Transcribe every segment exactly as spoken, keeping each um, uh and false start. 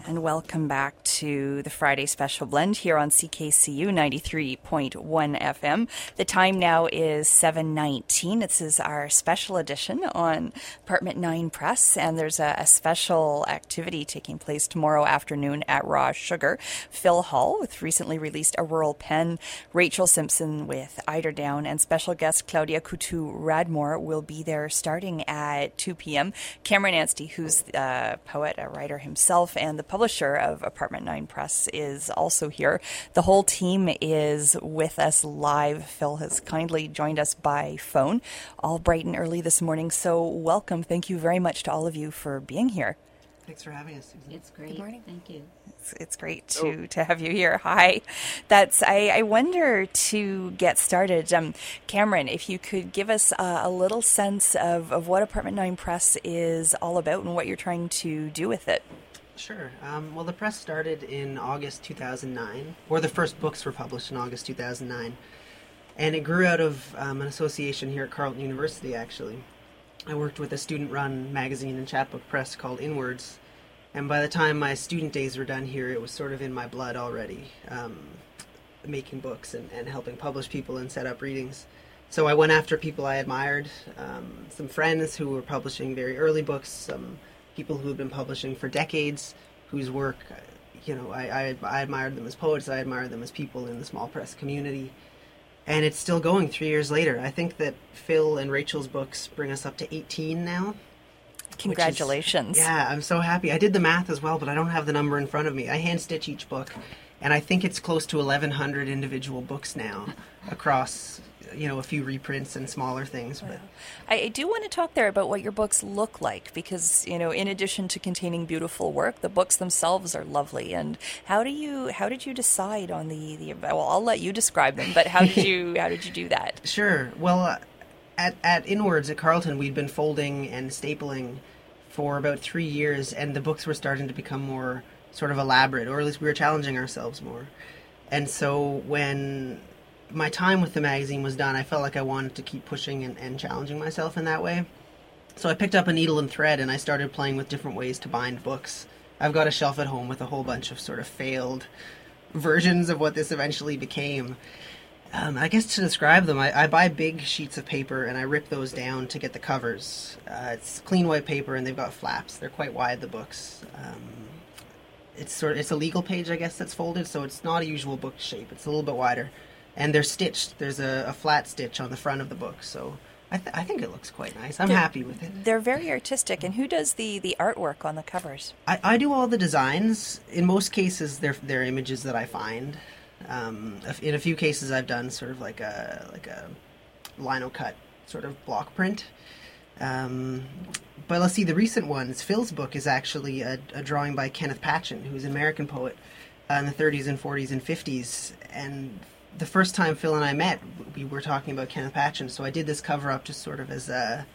And welcome back to the Friday Special Blend here on C K C U ninety-three point one F M. The time now is seven nineteen. This is our special edition on Apartment nine Press, and there's a, a special activity taking place tomorrow afternoon at Raw Sugar. Phil Hall with recently released A Rural Pen, Rachel Simpson with Eiderdown, and special guest Claudia Coutu-Radmore will be there starting at two p.m. Cameron Anstey, who's a poet, a writer himself, and the publisher of Apartment nine Press is also here. The whole team is with us live. Phil has kindly joined us by phone, all bright and early this morning. So welcome. Thank you very much to all of you for being here. Thanks for having us, Susan. It's great. Good morning. Thank you. It's, it's great to, oh. to have you here. Hi. That's I, I wonder to get started. Um, Cameron, if you could give us a, a little sense of, of what Apartment nine Press is all about and what you're trying to do with it. Sure. Um, well, the press started in August two thousand nine, or the first books were published in August two thousand nine, and it grew out of um, an association here at Carleton University, actually. I worked with a student-run magazine and chapbook press called Inwards, and by the time my student days were done here, it was sort of in my blood already, um, making books and, and helping publish people and set up readings. So I went after people I admired, um, some friends who were publishing very early books, some people who had been publishing for decades, whose work, you know, I, I, I admired them as poets, I admired them as people in the small press community. And it's still going three years later. I think that Phil and Rachel's books bring us up to eighteen now. Congratulations. Is, yeah, I'm so happy. I did the math as well, but I don't have the number in front of me. I hand-stitch each book, and I think it's close to eleven hundred individual books now across, you know, a few reprints and smaller things. But wow. I, I do want to talk there about what your books look like because, you know, in addition to containing beautiful work, the books themselves are lovely. And how do you, how did you decide on the, the well, I'll let you describe them, but how did you, how did you do that? Sure. Well, uh, at, at Inwards at Carleton, we'd been folding and stapling for about three years, and the books were starting to become more sort of elaborate, or at least we were challenging ourselves more. And so when my time with the magazine was done, I felt like I wanted to keep pushing and, and challenging myself in that way. So I picked up a needle and thread and I started playing with different ways to bind books. I've got a shelf at home with a whole bunch of sort of failed versions of what this eventually became. Um, I guess to describe them, I, I buy big sheets of paper and I rip those down to get the covers. Uh, it's clean white paper and they've got flaps. They're quite wide, the books. Um, it's sort of, it's a legal page, I guess, that's folded, so it's not a usual book shape. It's a little bit wider. And they're stitched. There's a, a flat stitch on the front of the book, so I, th- I think it looks quite nice. I'm they're, happy with it. They're very artistic. And who does the, the artwork on the covers? I, I do all the designs. In most cases, they're they're images that I find. Um, in a few cases, I've done sort of like a like a lino cut sort of block print. Um, but let's see, the recent ones. Phil's book is actually a, a drawing by Kenneth Patchen, who's an American poet uh, in the thirties and forties and fifties, and the first time Phil and I met, we were talking about Kenneth Patchen, so I did this cover-up just sort of as a,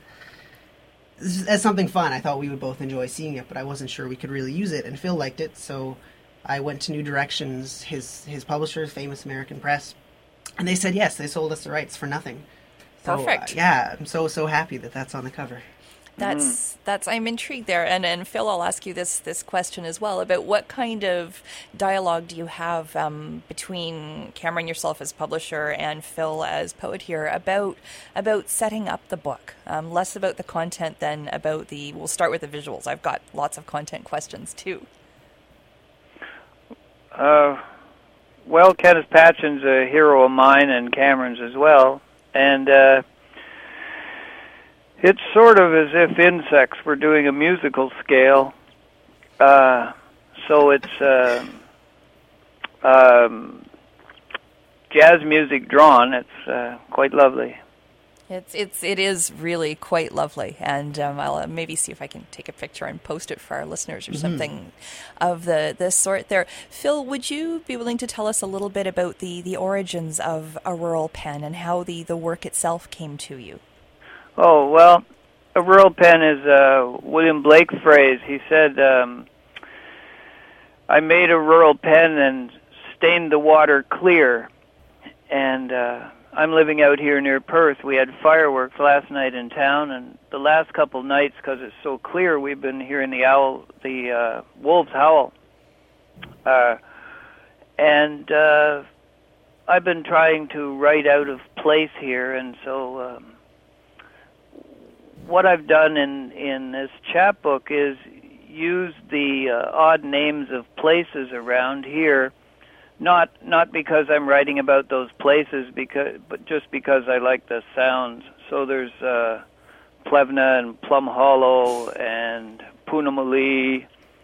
as something fun. I thought we would both enjoy seeing it, but I wasn't sure we could really use it, and Phil liked it, so I went to New Directions, his his publisher, Famous American Press, and they said yes, they sold us the rights for nothing. So, Perfect. Uh, yeah, I'm so, so happy that that's on the cover. That's mm. that's I'm intrigued there, and and Phil, I'll ask you this this question as well about what kind of dialogue do you have um, between Cameron yourself as publisher and Phil as poet here about about setting up the book, um, less about the content than about the. We'll start with the visuals. I've got lots of content questions too. Uh, well, Kenneth Patchen's a hero of mine and Cameron's as well, and. Uh, It's sort of as if insects were doing a musical scale. Uh, so it's uh, um, jazz music drawn. It's uh, quite lovely. It's it's it is really quite lovely, and um, I'll uh, maybe see if I can take a picture and post it for our listeners or mm-hmm. something of the this sort. There, Phil, would you be willing to tell us a little bit about the, the origins of A Rural Pen and how the, the work itself came to you? Oh, well, A Rural Pen is a William Blake phrase. He said, um, I made a rural pen and stained the water clear. And uh, I'm living out here near Perth. We had fireworks last night in town, and the last couple nights, because it's so clear, we've been hearing the owl, the uh, wolves howl. Uh, and uh, I've been trying to write out of place here, and so um, what I've done in, in this chapbook is use the uh, odd names of places around here, not not because I'm writing about those places, because but just because I like the sounds. So there's uh, Plevna and Plum Hollow and Poonamulee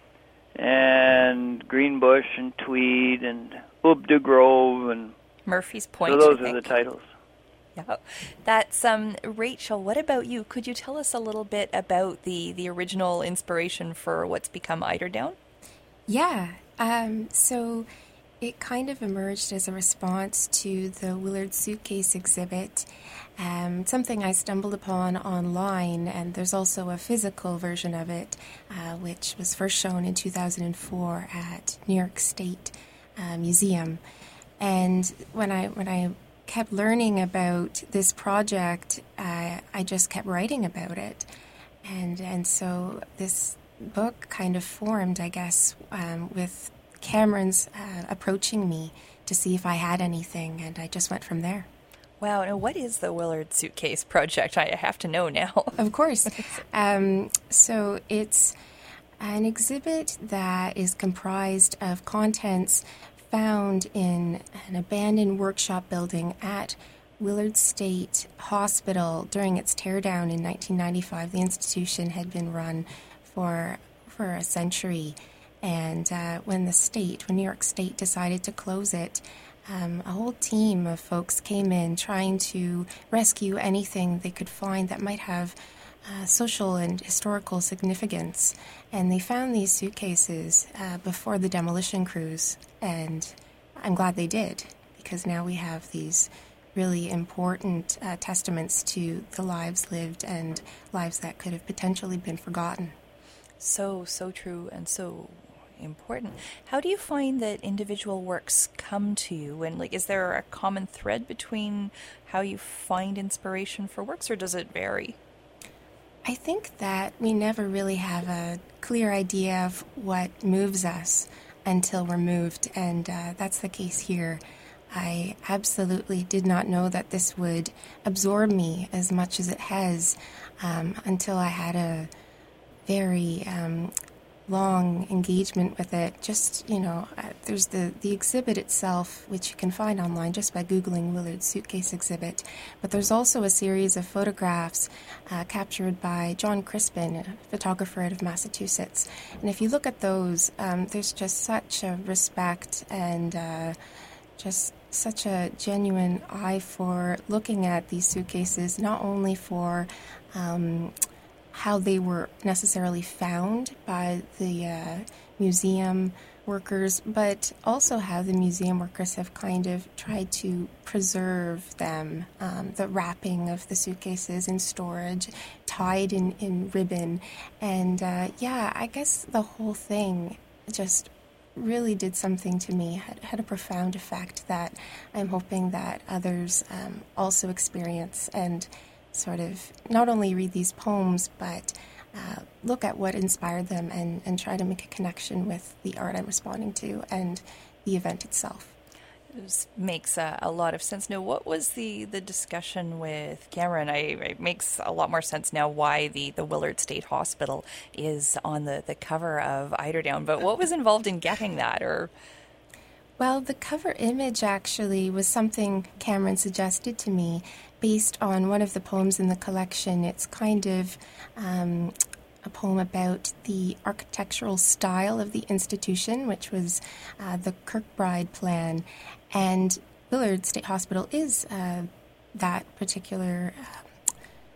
and Greenbush and Tweed and Ubda Grove and Murphy's Point. So those I are think. the titles. Yeah, that's um, Rachel. What about you? Could you tell us a little bit about the, the original inspiration for what's become Eiderdown? Yeah, um, so it kind of emerged as a response to the Willard Suitcase exhibit, um, something I stumbled upon online, and there's also a physical version of it, uh, which was first shown in two thousand four at New York State uh, Museum. And when I when I kept learning about this project, uh, I just kept writing about it. And and so this book kind of formed, I guess, um, with Cameron's uh, approaching me to see if I had anything, and I just went from there. Wow, now what is the Willard Suitcase Project? I have to know now. Of course. um, so it's an exhibit that is comprised of contents found in an abandoned workshop building at Willard State Hospital during its teardown in nineteen ninety-five. The institution had been run for for a century, and uh, when the state, when New York State decided to close it, um, a whole team of folks came in trying to rescue anything they could find that might have Uh, social and historical significance, and they found these suitcases uh, before the demolition crews, and I'm glad they did, because now we have these really important uh, testaments to the lives lived and lives that could have potentially been forgotten. So, so true and so important. How do you find that individual works come to you? And like, is there a common thread between how you find inspiration for works, or does it vary? I think that we never really have a clear idea of what moves us until we're moved, and uh, that's the case here. I absolutely did not know that this would absorb me as much as it has um, until I had a very um, long engagement with it. Just, you know, uh, there's the, the exhibit itself, which you can find online just by Googling Willard Suitcase Exhibit. But there's also a series of photographs uh, captured by John Crispin, a photographer out of Massachusetts. And if you look at those, um, there's just such a respect and uh, just such a genuine eye for looking at these suitcases, not only for um, how they were necessarily found by the uh, museum workers, but also how the museum workers have kind of tried to preserve them, um, the wrapping of the suitcases in storage, tied in, in ribbon. And uh, yeah, I guess the whole thing just really did something to me, had, had a profound effect that I'm hoping that others um, also experience, and sort of not only read these poems, but uh, look at what inspired them and, and try to make a connection with the art I'm responding to and the event itself. This makes uh, a lot of sense. Now, what was the, the discussion with Cameron? I, it makes a lot more sense now why the, the Willard State Hospital is on the, the cover of Eiderdown, but what was involved in getting that? Or Well, the cover image actually was something Cameron suggested to me based on one of the poems in the collection. It's kind of um, a poem about the architectural style of the institution, which was uh, the Kirkbride plan. And Willard State Hospital is uh, that particular uh,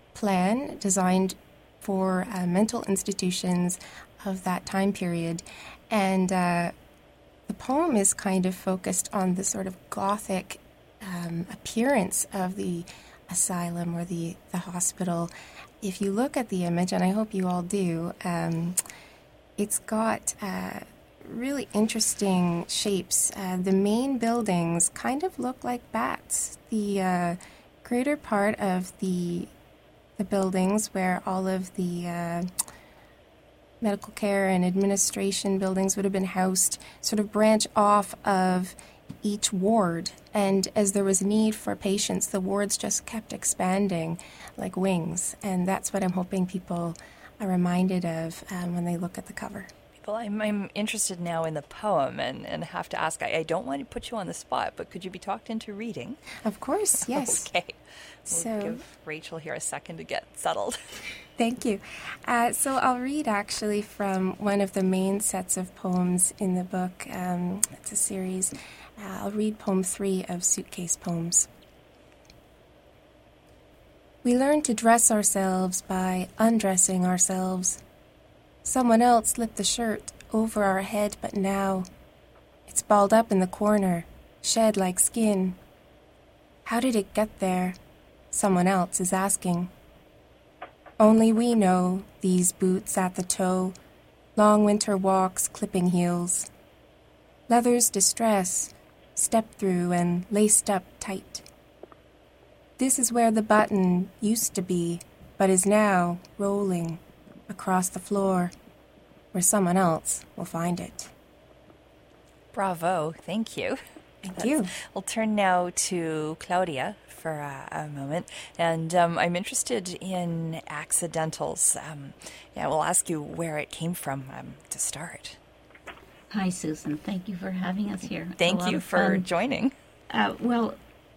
plan designed for uh, mental institutions of that time period. And uh, the poem is kind of focused on the sort of Gothic um, appearance of the asylum or the, the hospital. If you look at the image, and I hope you all do, um, it's got uh, really interesting shapes. Uh, the main buildings kind of look like bats. The uh, greater part of the the buildings where all of the uh, medical care and administration buildings would have been housed sort of branch off of each ward. And as there was need for patients, the wards just kept expanding like wings. And that's what I'm hoping people are reminded of um, when they look at the cover. Well, I'm, I'm interested now in the poem and, and have to ask, I, I don't want to put you on the spot, but could you be talked into reading? Of course, yes. Okay. We'll so, give Rachel here a second to get settled. Thank you. Uh, so I'll read actually from one of the main sets of poems in the book. Um, it's a series. Uh, I'll read poem three of Suitcase Poems. We learn to dress ourselves by undressing ourselves. Someone else slipped the shirt over our head, but now it's balled up in the corner, shed like skin. How did it get there? Someone else is asking. Only we know these boots at the toe, long winter walks, clipping heels. Leather's distress, stepped through and laced up tight. This is where the button used to be, but is now rolling across the floor, where someone else will find it. Bravo. Thank you. Thank That's, you. We'll turn now to Claudia for uh, a moment. And um, I'm interested in accidentals. Um, yeah, we'll ask you where it came from um, to start. Hi, Susan. Thank you for having us here. Thank you for fun. joining. Uh, well,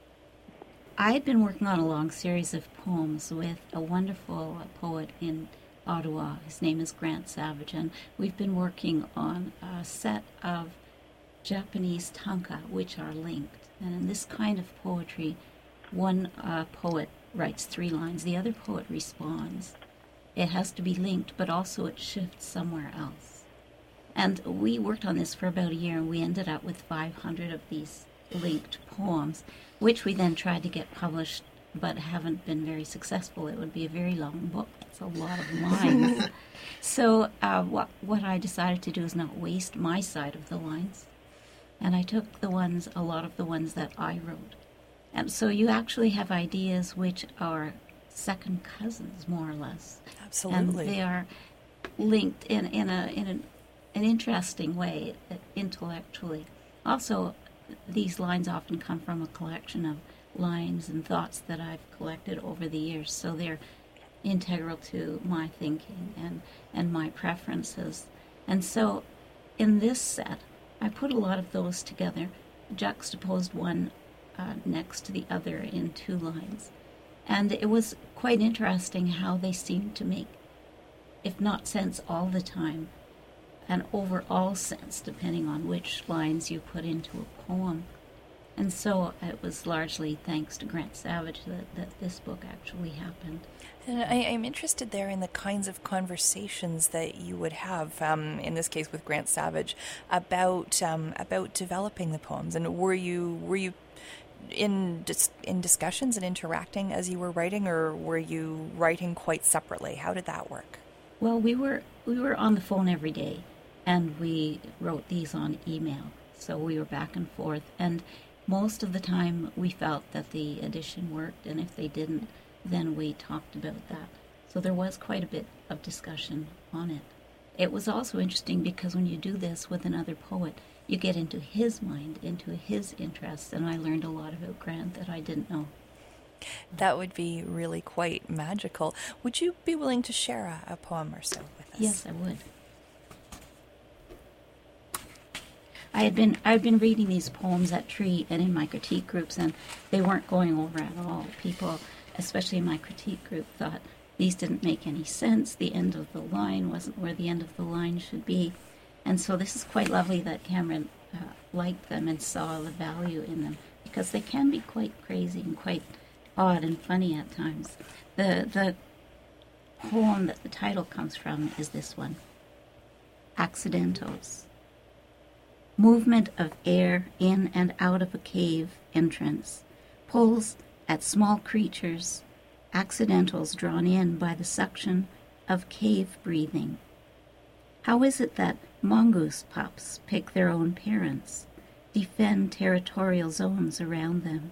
I had been working on a long series of poems with a wonderful poet in Ottawa. His name is Grant Savage, and we've been working on a set of Japanese tanka, which are linked. And in this kind of poetry, one uh, poet writes three lines, the other poet responds. It has to be linked, but also it shifts somewhere else. And we worked on this for about a year, and we ended up with five hundred of these linked poems, which we then tried to get published, but haven't been very successful. It would be a very long book. It's a lot of lines. so uh, what, what I decided to do is not waste my side of the lines. And I took the ones, a lot of the ones that I wrote. And so you actually have ideas which are second cousins, more or less. Absolutely. And they are linked in, in, a, in an, an interesting way, intellectually. Also, these lines often come from a collection of lines and thoughts that I've collected over the years, so they're integral to my thinking and, and my preferences. And so in this set, I put a lot of those together, juxtaposed one uh, next to the other in two lines. And it was quite interesting how they seemed to make, if not sense all the time, an overall sense, depending on which lines you put into a poem. And so it was largely thanks to Grant Savage that, that this book actually happened. And I, I'm interested there in the kinds of conversations that you would have, um, in this case with Grant Savage, about um, about developing the poems. And were you were you in dis- in discussions and interacting as you were writing, or were you writing quite separately? How did that work? Well, we were we were on the phone every day, and we wrote these on email. So we were back and forth, and most of the time we felt that the edition worked, and if they didn't, then we talked about that. So there was quite a bit of discussion on it. It was also interesting because when you do this with another poet, you get into his mind, into his interests, and I learned a lot about Grant that I didn't know. That would be really quite magical. Would you be willing to share a, a poem or so with us? Yes, I would. I had been I'd been reading these poems at Tree and in my critique groups, and they weren't going over at all. People, especially in my critique group, thought these didn't make any sense. The end of the line wasn't where the end of the line should be. And so this is quite lovely that Cameron uh, liked them and saw the value in them, because they can be quite crazy and quite odd and funny at times. The, the poem that the title comes from is this one, Accidentals. Movement of air in and out of a cave entrance pulls at small creatures, accidentals drawn in by the suction of cave breathing. How is it that mongoose pups pick their own parents, defend territorial zones around them?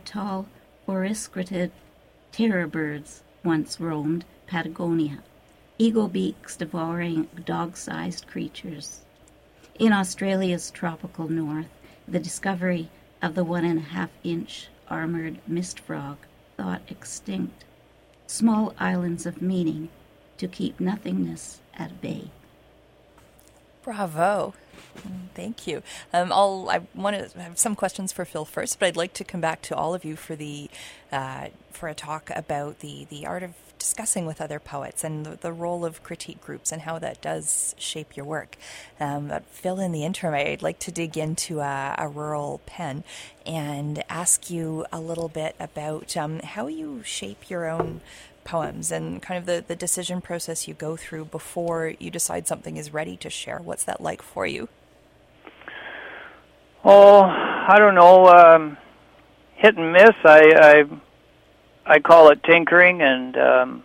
Three-meter-tall, forescrited terror birds once roamed Patagonia, eagle beaks devouring dog-sized creatures. In Australia's tropical north, the discovery of the one-and-a-half-inch armored mist frog thought extinct. Small islands of meaning to keep nothingness at bay. Bravo. Thank you. Um, I'll, I want to have some questions for Phil first, but I'd like to come back to all of you for the uh, for a talk about the, the art of discussing with other poets and the, the role of critique groups and how that does shape your work. Um, but Phil, in the interim, I'd like to dig into a, a rural pen and ask you a little bit about um, how you shape your own poems and kind of the, the decision process you go through before you decide something is ready to share. What's that like for you? Oh, I don't know. Um, hit and miss. I, I I call it tinkering, and um,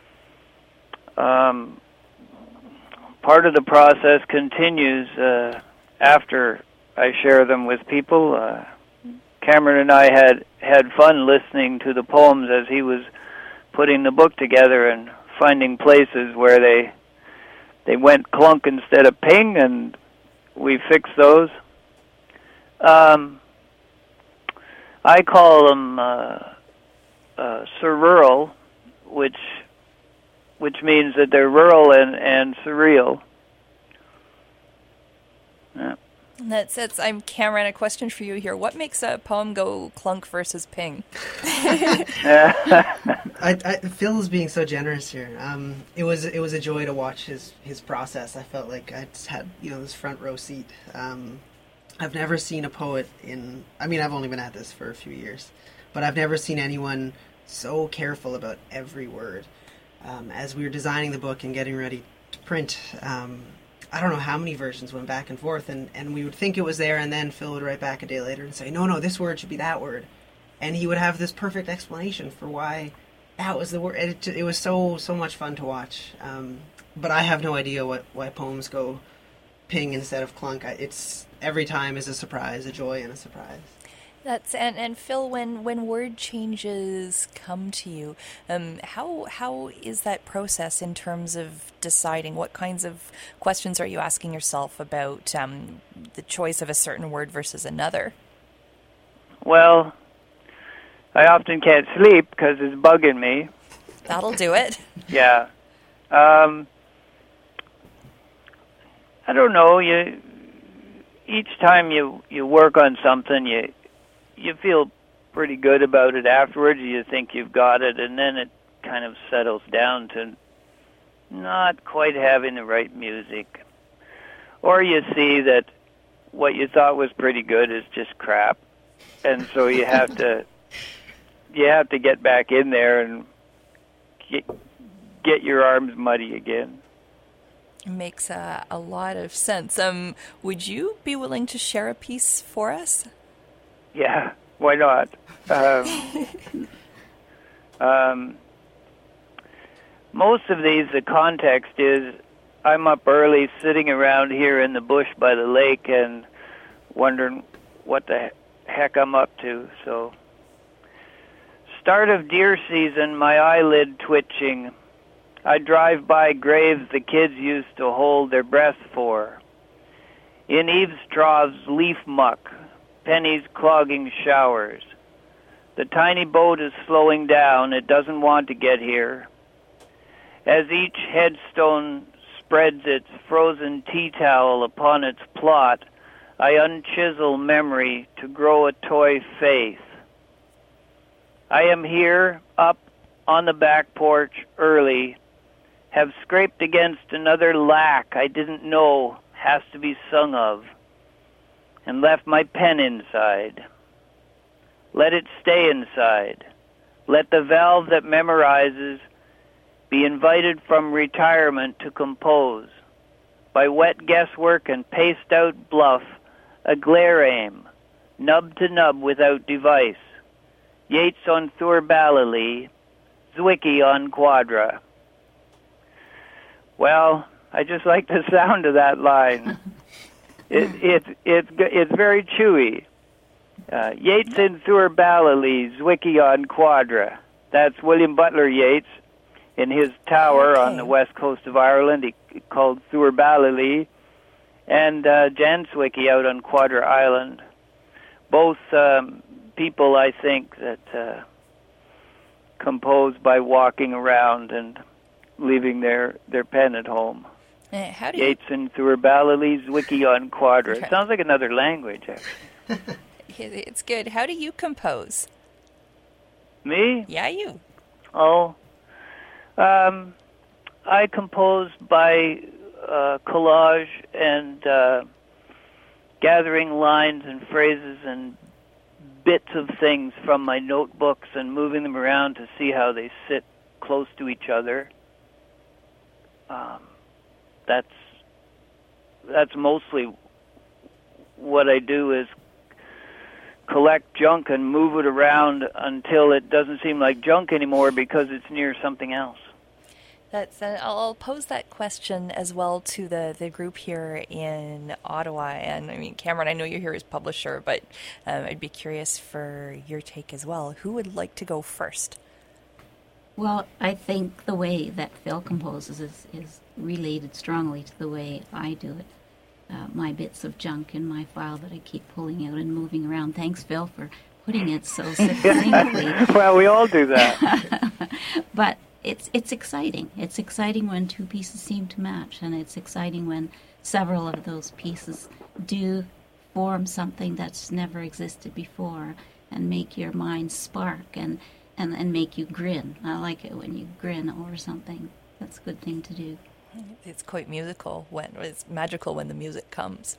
um, part of the process continues uh, after I share them with people. Uh, Cameron and I had had fun listening to the poems as he was putting the book together and finding places where they they went clunk instead of ping, and we fixed those. Um, I call them uh, uh, surrural, which which means that they're rural and, and surreal. Yeah. That's it's. I'm Cameron. A question for you here. What makes a poem go clunk versus ping? I, I, Phil is being so generous here. Um, it was it was a joy to watch his his process. I felt like I just had you know this front row seat. Um, I've never seen a poet in. I mean, I've only been at this for a few years, but I've never seen anyone so careful about every word. Um, as we were designing the book and getting ready to print. Um, I don't know how many versions went back and forth, and, and we would think it was there, and then Phil would write back a day later and say, no, no, this word should be that word. And he would have this perfect explanation for why that was the word. It, it was so, so much fun to watch. Um, but I have no idea what, why poems go ping instead of clunk. It's every time is a surprise, a joy and a surprise. That's and, and Phil, when, when word changes come to you, um, how how is that process in terms of deciding what kinds of questions are you asking yourself about um, the choice of a certain word versus another? Well, I often can't sleep because it's bugging me. That'll do it. Yeah. Um, I don't know. You each time you, you work on something, you you feel pretty good about it afterwards. You think you've got it, and then it kind of settles down to not quite having the right music. Or you see that what you thought was pretty good is just crap, and so you have to you have to get back in there and get, get your arms muddy again. It makes uh, a lot of sense. Um, would you be willing to share a piece for us? Yeah, why not? Um, um, most of these, the context is I'm up early sitting around here in the bush by the lake and wondering what the heck I'm up to. So, start of deer season, my eyelid twitching. I drive by graves the kids used to hold their breath for. In eaves troughs, leaf muck. Pennies clogging showers. The tiny boat is slowing down. It doesn't want to get here. As each headstone spreads its frozen tea towel upon its plot, I unchisel memory to grow a toy faith. I am here, up on the back porch early, have scraped against another lack I didn't know has to be sung of, and left my pen inside. Let it stay inside. Let the valve that memorizes be invited from retirement to compose. By wet guesswork and paced-out bluff, a glare aim, nub to nub without device. Yeats on Thur Ballali, Zwicky on Quadra. Well, I just like the sound of that line. It, it, it, it's very chewy. Uh, Yeats in Thur Ballali, Zwicky on Quadra. That's William Butler Yeats in his tower Okay. on the west coast of Ireland, he, called Thuair Ballily, and uh, Jan Zwicky out on Quadra Island. Both um, people, I think, that uh, compose by walking around and leaving their, their pen at home. Uh, how do you, Yeats and Thuair Ballily, Zwicky on Quadra. It sounds like another language, actually. it's good. How do you compose? Me? Yeah, you. Oh, um, I compose by uh, collage and uh, gathering lines and phrases and bits of things from my notebooks and moving them around to see how they sit close to each other. Um, that's that's mostly what I do, is collect junk and move it around until it doesn't seem like junk anymore because it's near something else. That's. Uh, I'll I'll pose that question as well to the, the group here in Ottawa. And I mean, Cameron, I know you're here as publisher, but um, I'd be curious for your take as well. Who would like to go first? Well, I think the way that Phil composes is, is related strongly to the way I do it. Uh, my bits of junk in my file that I keep pulling out and moving around. Thanks, Phil, for putting it so succinctly. Well, we all do that. But it's it's exciting. It's exciting when two pieces seem to match, and it's exciting when several of those pieces do form something that's never existed before and make your mind spark and, and, and make you grin. I like it when you grin over something. That's a good thing to do. It's quite musical when it's magical when the music comes.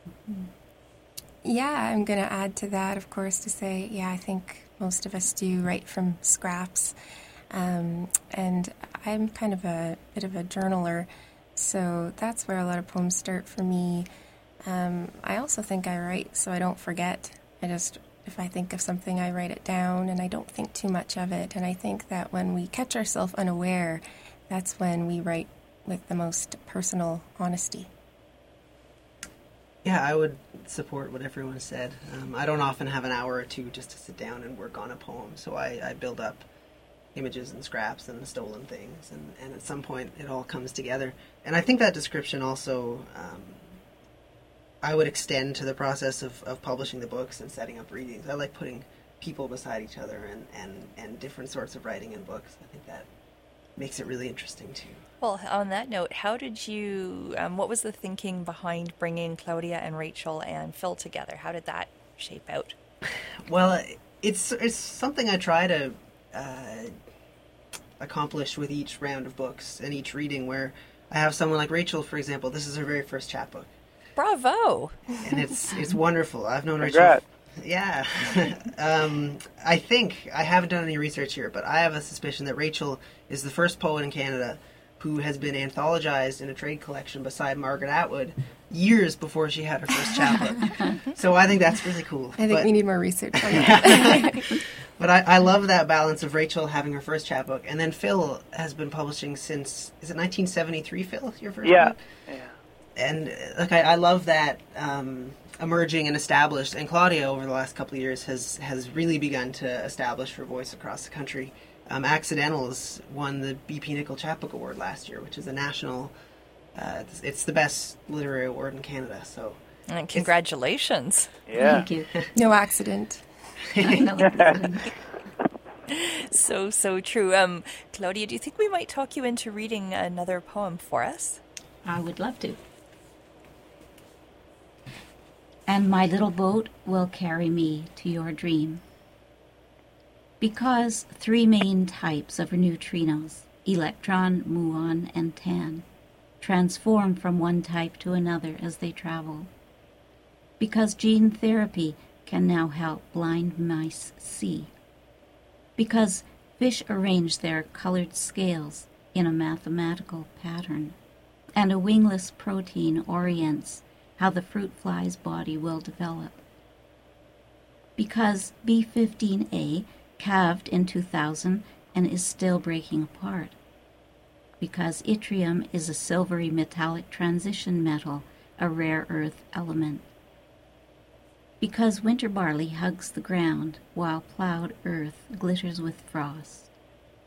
Yeah, I'm going to add to that, of course, to say, yeah, I think most of us do write from scraps. Um, and I'm kind of a bit of a journaler, so that's where a lot of poems start for me. Um, I also think I write so I don't forget. I just, if I think of something, I write it down, and I don't think too much of it. And I think that when we catch ourselves unaware, that's when we write with the most personal honesty. Yeah, I would support what everyone said. Um, I don't often have an hour or two just to sit down and work on a poem, so I, I build up images and scraps and stolen things, and, and at some point it all comes together. And I think that description also, um, I would extend to the process of, of publishing the books and setting up readings. I like putting people beside each other and, and, and different sorts of writing in books. I think that makes it really interesting too. Well, on that note, how did you, um, what was the thinking behind bringing Claudia and Rachel and Phil together? How did that shape out? Well, it's it's something I try to uh, accomplish with each round of books and each reading, where I have someone like Rachel, for example. This is her very first chapbook. Bravo! And it's it's wonderful. I've known Congrats. Rachel. Yeah. um, I think, I haven't done any research here, but I have a suspicion that Rachel is the first poet in Canada who has been anthologized in a trade collection beside Margaret Atwood years before she had her first chapbook. So I think that's really cool. I think but, we need more research on that. But I, I love that balance of Rachel having her first chapbook, and then Phil has been publishing since, is it nineteen seventy-three, Phil, your first Yeah. book? Yeah. And uh, like I, I love that um, emerging and established. And Claudia, over the last couple of years, has has really begun to establish her voice across the country. Um, Accidentals won the B P Nicol Chapbook Award last year, which is a national. Uh, it's, it's the best literary award in Canada. So, And congratulations. Yeah. Thank you. No accident. I know. So, so true. Um, Claudia, do you think we might talk you into reading another poem for us? I would love to. And my little boat will carry me to your dream. Because three main types of neutrinos, electron, muon, and tan, transform from one type to another as they travel. Because gene therapy can now help blind mice see. Because fish arrange their colored scales in a mathematical pattern, and a wingless protein orients how the fruit fly's body will develop. Because B fifteen A calved in two thousand and is still breaking apart. Because yttrium is a silvery metallic transition metal, a rare earth element. Because winter barley hugs the ground while plowed earth glitters with frost.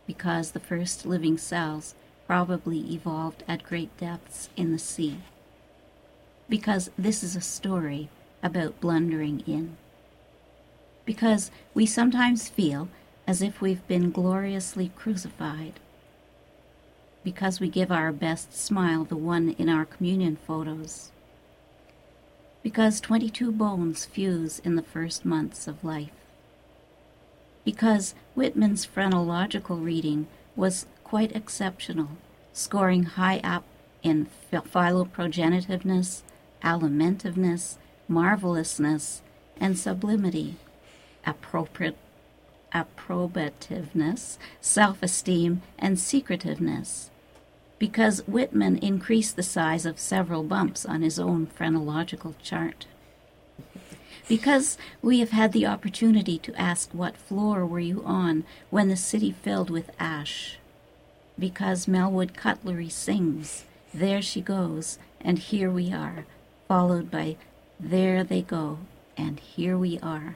because the first living cells probably evolved at great depths in the sea. Because this is a story about blundering in. Because we sometimes feel as if we've been gloriously crucified. Because we give our best smile, the one in our communion photos. Because twenty-two bones fuse in the first months of life. Because Whitman's phrenological reading was quite exceptional, scoring high up in philoprogenitiveness, alimentiveness, marvelousness, and sublimity, appropriate, approbativeness, self-esteem, and secretiveness. Because Whitman increased the size of several bumps on his own phrenological chart. Because we have had the opportunity to ask what floor were you on when the city filled with ash. Because Melwood Cutlery sings, there she goes, and here we are, followed by there they go, and here we are.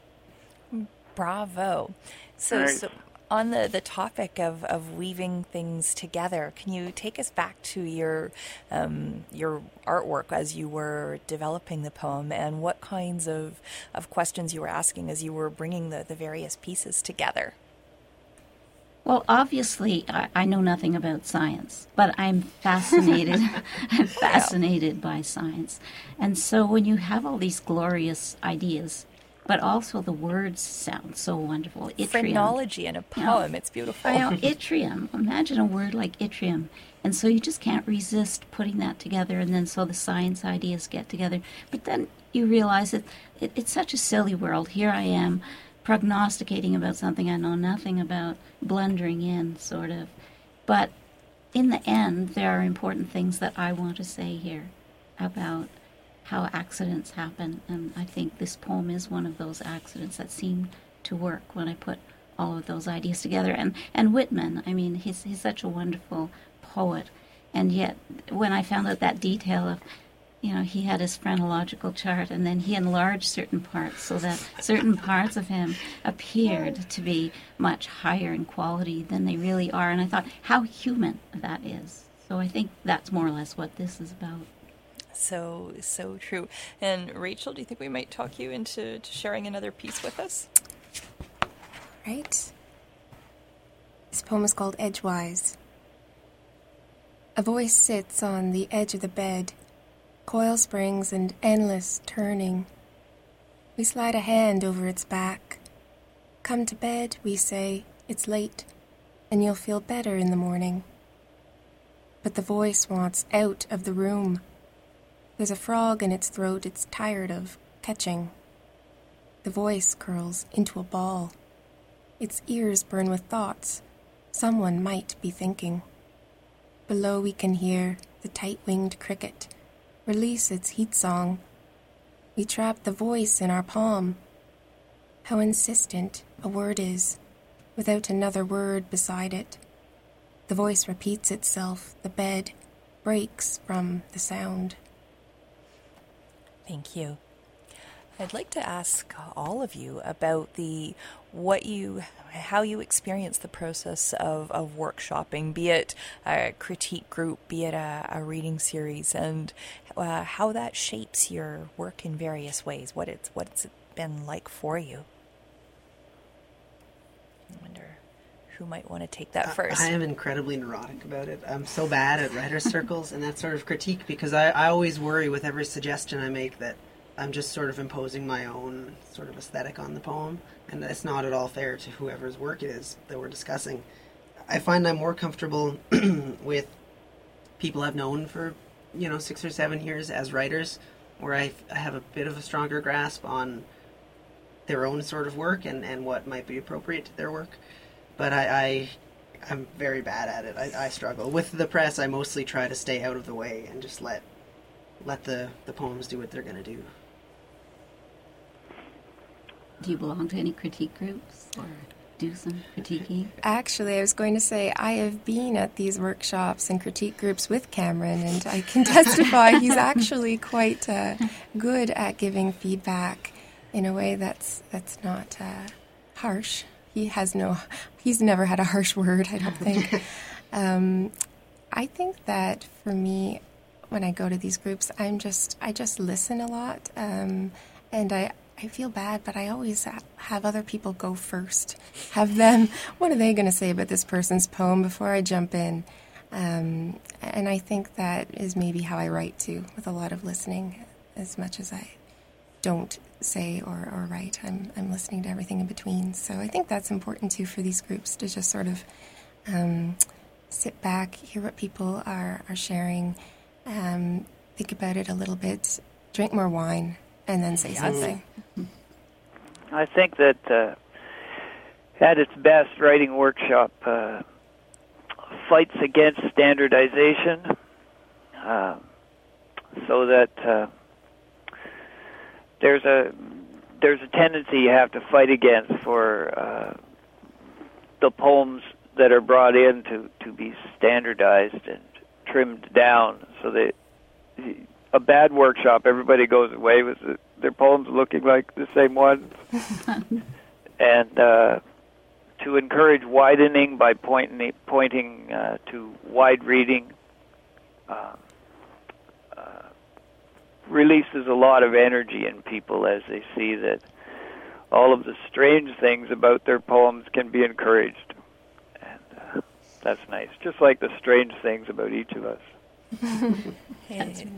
Bravo. So, Right. so on the, the topic of, of weaving things together, can you take us back to your um, your artwork as you were developing the poem, and what kinds of, of questions you were asking as you were bringing the, the various pieces together? Well, obviously, I, I know nothing about science, but I'm fascinated. I'm fascinated by science. And so when you have all these glorious ideas, but also the words sound so wonderful. Yttrium. Phrenology in a poem, it's beautiful. I know, yttrium. Imagine a word like yttrium. And so you just can't resist putting that together, and then so the science ideas get together. But then you realize that it, it's such a silly world. Here I am prognosticating about something I know nothing about, blundering in, sort of. But in the end, there are important things that I want to say here about how accidents happen, and I think this poem is one of those accidents that seemed to work when I put all of those ideas together. And and Whitman, I mean, he's he's such a wonderful poet, and yet when I found out that detail of, you know, he had his phrenological chart, and then he enlarged certain parts so that certain parts of him appeared to be much higher in quality than they really are, and I thought, how human that is. So I think that's more or less what this is about. So, so true. And Rachel, do you think we might talk you into to sharing another piece with us? Right. This poem is called Edgewise. A voice sits on the edge of the bed, coil springs and endless turning. We slide a hand over its back. Come to bed, we say, it's late, and you'll feel better in the morning. But the voice wants out of the room. There's a frog in its throat it's tired of catching. The voice curls into a ball. Its ears burn with thoughts someone might be thinking. Below we can hear the tight-winged cricket release its heat song. We trap the voice in our palm. How insistent a word is, without another word beside it. The voice repeats itself. The bed breaks from the sound. Thank you. I'd like to ask all of you about the what you, how you experience the process of, of workshopping, be it a critique group, be it a, a reading series, and uh, how that shapes your work in various ways. What it's what's it been like for you? I wonder who might want to take that first. I, I am incredibly neurotic about it. I'm so bad at writer's circles and that sort of critique because I, I always worry with every suggestion I make that I'm just sort of imposing my own sort of aesthetic on the poem, and that's not at all fair to whoever's work it is that we're discussing. I find I'm more comfortable with people I've known for, you know, six or seven years as writers, where I, I have a bit of a stronger grasp on their own sort of work and, and what might be appropriate to their work. But I, I, I'm very bad at it. I, I struggle. With the press, I mostly try to stay out of the way and just let let the, the poems do what they're going to do. Do you belong to any critique groups or do some critiquing? Actually, I was going to say I have been at these workshops and critique groups with Cameron, and I can testify he's actually quite uh, good at giving feedback in a way that's that's not uh, harsh. he has no, he's never had a harsh word, I don't think. um, I think that for me, when I go to these groups, I'm just, I just listen a lot. Um, and I, I feel bad, but I always have other people go first. Have them, what are they going to say about this person's poem before I jump in? Um, and I think that is maybe how I write too, with a lot of listening, as much as I don't say or, or write. I'm, I'm listening to everything in between. So I think that's important too for these groups, to just sort of um, sit back, hear what people are, are sharing, um, think about it a little bit, drink more wine, and then say yes. something. I think that uh, at its best, writing workshop uh, fights against standardization, uh, so that uh, there's a there's a tendency you have to fight against for uh, the poems that are brought in to, to be standardized and trimmed down, so that a bad workshop, everybody goes away with the, their poems looking like the same ones. And uh, to encourage widening by pointing, pointing uh, to wide reading uh, uh, releases a lot of energy in people as they see that all of the strange things about their poems can be encouraged. And uh, that's nice, just like the strange things about each of us. Hey.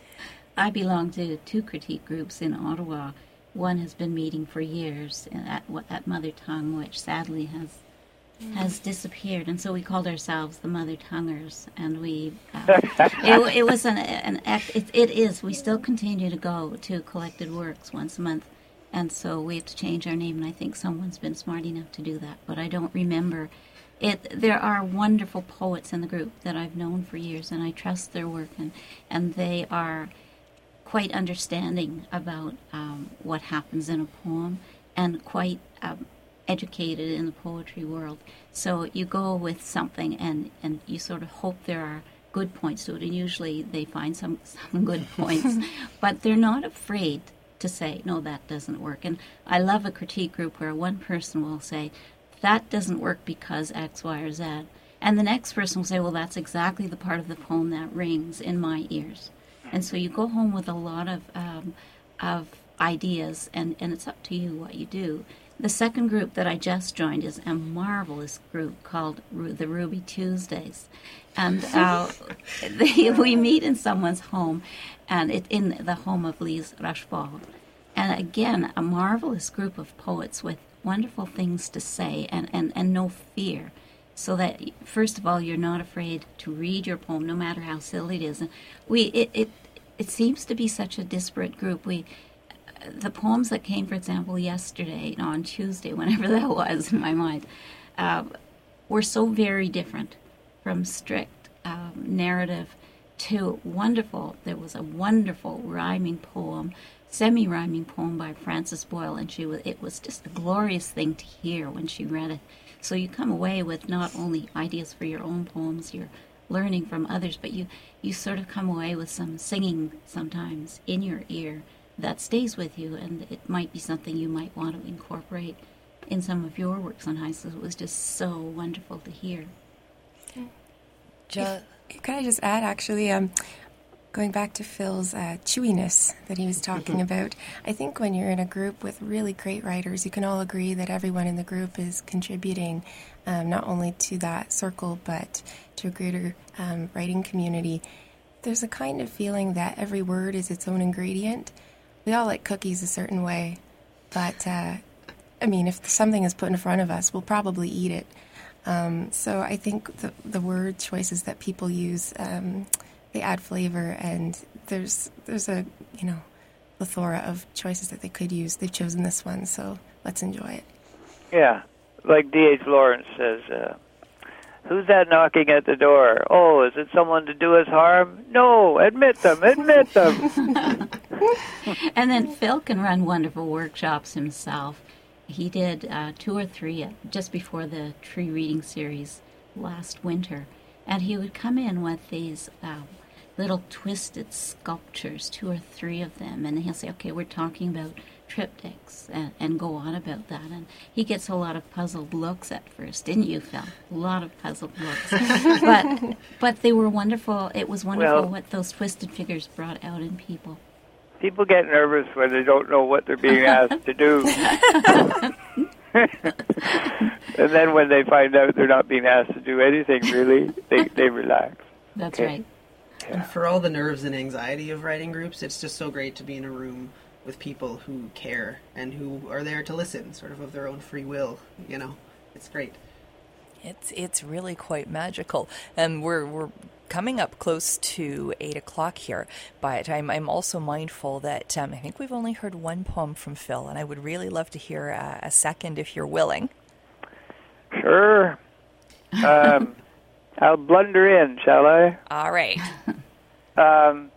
I belong to two critique groups in Ottawa. One has been meeting for years at, at Mother Tongue, which sadly has mm. has disappeared, and so we called ourselves the Mother Tonguers. And we, uh, it, it was an an act. It, it is. We still continue to go to Collected Works once a month, and so we have to change our name. And I think someone's been smart enough to do that, but I don't remember. It, there are wonderful poets in the group that I've known for years, and I trust their work, and, and they are quite understanding about um, what happens in a poem, and quite um, educated in the poetry world. So you go with something, and, and you sort of hope there are good points to it, and usually they find some, some good points, but they're not afraid to say, no, that doesn't work. And I love a critique group where one person will say, that doesn't work because X, Y, or Z. And the next person will say, well, that's exactly the part of the poem that rings in my ears. And so you go home with a lot of um, of ideas, and, and it's up to you what you do. The second group that I just joined is a marvelous group called Ru- the Ruby Tuesdays. And uh, they, we meet in someone's home, and it in the home of Lise Rochefort. And again, a marvelous group of poets with wonderful things to say, and, and, and no fear. So that, first of all, you're not afraid to read your poem, no matter how silly it is. And we, it, it, it seems to be such a disparate group. We, the poems that came, for example, yesterday, no, on Tuesday, whenever that was in my mind, uh, were so very different, from strict um, narrative to wonderful. There was a wonderful rhyming poem, semi-rhyming poem by Frances Boyle, and she was, it was just a glorious thing to hear when she read it. So you come away with not only ideas for your own poems, you're learning from others, but you, you sort of come away with some singing sometimes in your ear that stays with you, and it might be something you might want to incorporate in some of your works on high school. It was just so wonderful to hear. Okay. If, could I just add, actually, um, going back to Phil's uh, chewiness that he was talking about, I think when you're in a group with really great writers, you can all agree that everyone in the group is contributing um, not only to that circle, but to a greater um, writing community. There's a kind of feeling that every word is its own ingredient. We all like cookies a certain way, but, uh, I mean, if something is put in front of us, we'll probably eat it. Um, so I think the, the word choices that people use, um, they add flavor, and there's there's a, you know, plethora of choices that they could use. They've chosen this one, so let's enjoy it. Yeah, like D H Lawrence says, uh, who's that knocking at the door? Oh, is it someone to do us harm? No, admit them, admit them. And then Phil can run wonderful workshops himself. He did uh, two or three just before the tree reading series last winter, and he would come in with these uh, little twisted sculptures, two or three of them, and he'll say, okay, we're talking about triptychs and, and go on about that. And he gets a lot of puzzled looks at first, didn't you, Phil? A lot of puzzled looks. but but they were wonderful. It was wonderful Well, what those twisted figures brought out in people. People get nervous when they don't know what they're being asked to do. And then when they find out they're not being asked to do anything, really, they, they relax. That's Okay. right. And for all the nerves and anxiety of writing groups, it's just so great to be in a room with people who care and who are there to listen, sort of of their own free will. You know, it's great. It's it's really quite magical. And we're we're coming up close to eight o'clock here, but I'm I'm also mindful that um, I think we've only heard one poem from Phil, and I would really love to hear uh, a second if you're willing. Sure. Um, I'll blunder in, shall I? All right. Um,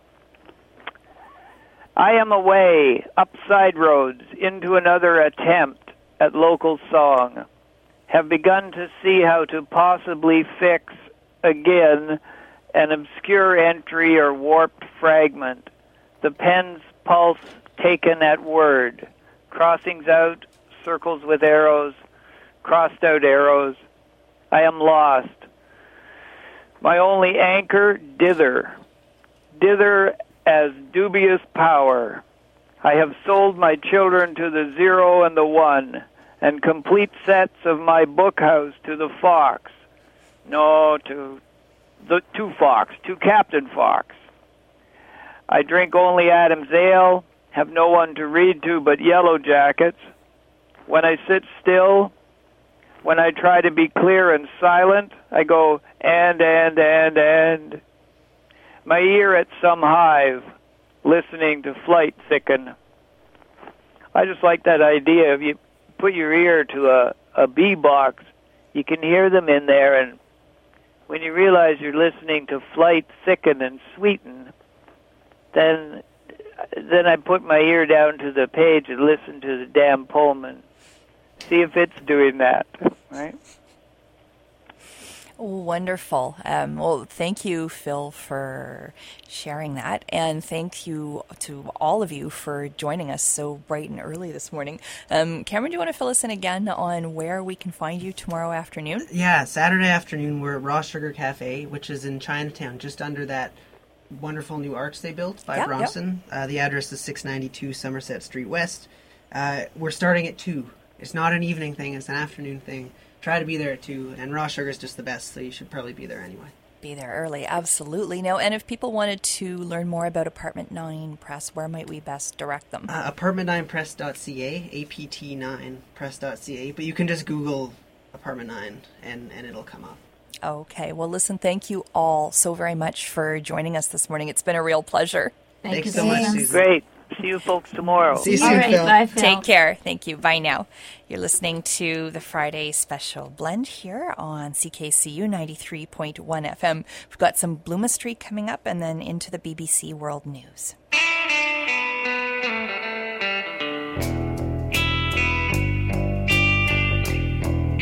I am away, up side roads, into another attempt at local song. Have begun to see how to possibly fix again an obscure entry or warped fragment. The pen's pulse taken at word. Crossings out, circles with arrows, crossed out arrows. I am lost. My only anchor, dither. Dither as dubious power. I have sold my children to the zero and the one, and complete sets of my bookhouse to the fox. No, to the to Fox, to Captain Fox. I drink only Adam's ale, have no one to read to but Yellow Jackets. When I sit still, when I try to be clear and silent, I go and, and, and, and. My ear at some hive, listening to flight thicken. I just like that idea. If you put your ear to a, a bee box, you can hear them in there, and when you realize you're listening to flight thicken and sweeten, then then I put my ear down to the page and listen to the damn poem and see if it's doing that, right? Wonderful. Um, well, thank you, Phil, for sharing that. And thank you to all of you for joining us so bright and early this morning. Um, Cameron, do you want to fill us in again on where we can find you tomorrow afternoon? Yeah, Saturday afternoon we're at Raw Sugar Cafe, which is in Chinatown, just under that wonderful new arch they built by Yep, Bronson. Uh, the address is six ninety-two Somerset Street West. Uh, we're starting at two. It's not an evening thing, it's an afternoon thing. Try to be there at two, and Raw Sugar is just the best, so you should probably be there anyway. Be there early, absolutely. Now, and if people wanted to learn more about Apartment nine Press, where might we best direct them? Uh, apartment nine press dot c a, A P T nine press dot c a, but you can just Google Apartment nine, and, and it'll come up. Okay, well, listen, thank you all so very much for joining us this morning. It's been a real pleasure. Thank Thanks you so much, Susan. Susan. Great. See you folks tomorrow. See you All soon, right, Phil. bye, Phil. Take care. Thank you. Bye now. You're listening to the Friday Special Blend here on C K C U ninety-three point one F M. We've got some Bloomistry coming up and then into the B B C World News.